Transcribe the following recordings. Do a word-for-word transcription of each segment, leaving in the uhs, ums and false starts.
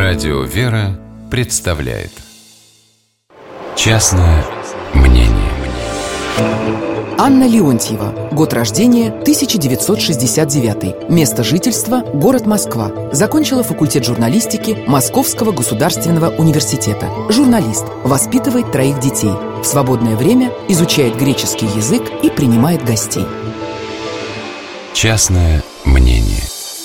Радио «Вера» представляет «Частное мнение». Анна Леонтьева. Год рождения тысяча девятьсот шестьдесят девятый. Место жительства – город Москва. Закончила факультет журналистики Московского государственного университета. Журналист. Воспитывает троих детей. В свободное время изучает греческий язык и принимает гостей. Частное мнение.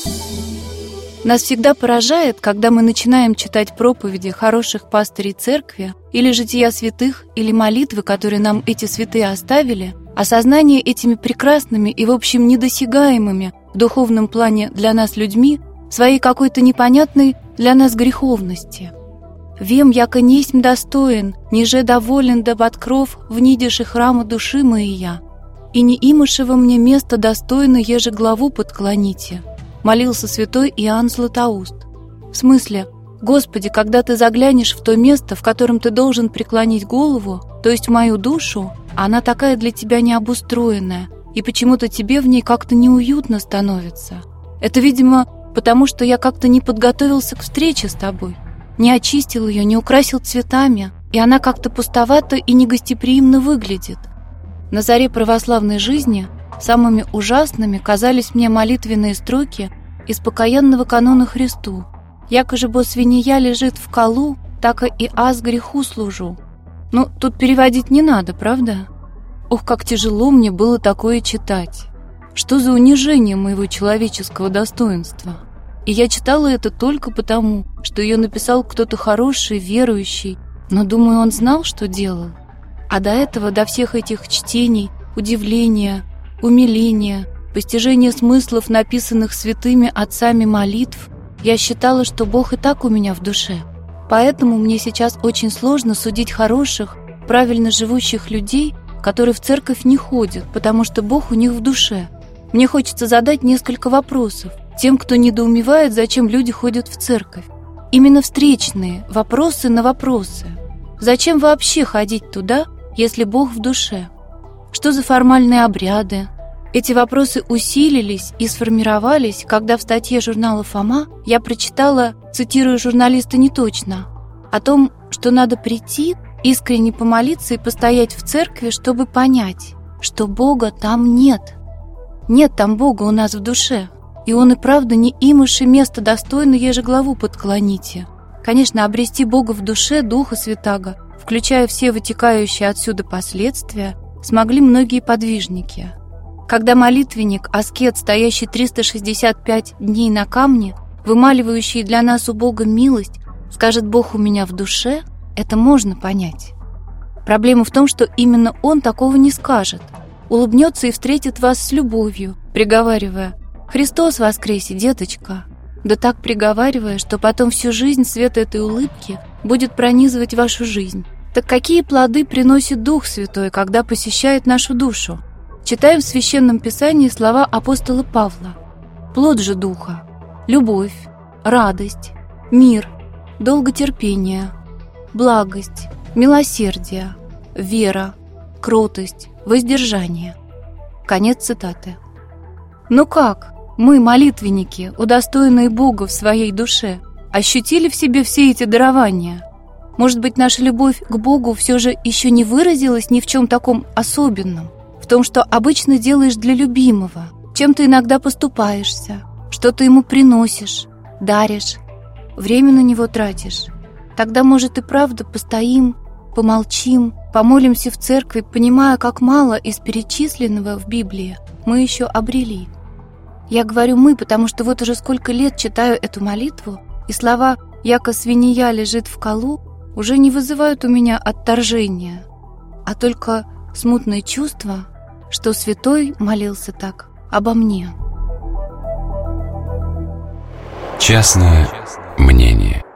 Нас всегда поражает, когда мы начинаем читать проповеди хороших пастырей церкви или жития святых, или молитвы, которые нам эти святые оставили, осознание этими прекрасными и, в общем, недосягаемыми в духовном плане для нас людьми своей какой-то непонятной для нас греховности. «Вем, яко несмь достоин, ниже доволен да подкров, внидишь и храма души моя, и не имышево мне место достойно, еже главу подклоните», молился святой Иоанн Златоуст. В смысле, Господи, когда ты заглянешь в то место, в котором ты должен преклонить голову, то есть в мою душу, она такая для тебя необустроенная, и почему-то тебе в ней как-то неуютно становится. Это, видимо, потому что я как-то не подготовился к встрече с тобой, не очистил ее, не украсил цветами, и она как-то пустовато и негостеприимно выглядит. На заре православной жизни самыми ужасными казались мне молитвенные строки из покаянного канона Христу. «Яко же бо свинья лежит в колу, так и аз греху служу». Ну, тут переводить не надо, правда? Ох, как тяжело мне было такое читать. Что за унижение моего человеческого достоинства? И я читала это только потому, что ее написал кто-то хороший, верующий, но, думаю, он знал, что делал. А до этого, до всех этих чтений, удивления, умиления, постижения смыслов, написанных святыми отцами молитв, я считала, что Бог и так у меня в душе. Поэтому мне сейчас очень сложно судить хороших, правильно живущих людей, которые в церковь не ходят, потому что Бог у них в душе. Мне хочется задать несколько вопросов тем, кто недоумевает, зачем люди ходят в церковь. Именно встречные, вопросы на вопросы. Зачем вообще ходить туда, если Бог в душе? Что за формальные обряды? Эти вопросы усилились и сформировались, когда в статье журнала «Фома» я прочитала, цитирую журналиста неточно, о том, что надо прийти, искренне помолиться и постоять в церкви, чтобы понять, что Бога там нет. Нет там Бога у нас в душе, и Он и правда не имыши место достойно, еже главу подклоните. Конечно, обрести Бога в душе, Духа Святаго, включая все вытекающие отсюда последствия, смогли многие подвижники. Когда молитвенник, аскет, стоящий триста шестьдесят пять дней на камне, вымаливающий для нас у Бога милость, скажет «Бог у меня в душе», это можно понять. Проблема в том, что именно Он такого не скажет. Улыбнется и встретит вас с любовью, приговаривая «Христос воскресе, деточка», да так приговаривая, что потом всю жизнь свет этой улыбки будет пронизывать вашу жизнь. Так какие плоды приносит Дух Святой, когда посещает нашу душу? Читаем в Священном Писании слова апостола Павла. Плод же Духа – любовь, радость, мир, долготерпение, благость, милосердие, вера, кротость, воздержание. Конец цитаты. Но как мы, молитвенники, удостоенные Бога в своей душе, ощутили в себе все эти дарования? Может быть, наша любовь к Богу все же еще не выразилась ни в чем таком особенном? В том, что обычно делаешь для любимого, чем ты иногда поступаешься, что ты ему приносишь, даришь, время на него тратишь. Тогда, может, и правда постоим, помолчим, помолимся в церкви, понимая, как мало из перечисленного в Библии мы еще обрели. Я говорю «мы», потому что вот уже сколько лет читаю эту молитву, и слова «яко свинья лежит в колу» уже не вызывают у меня отторжения, а только смутное чувство, что святой молился так обо мне. Частное мнение.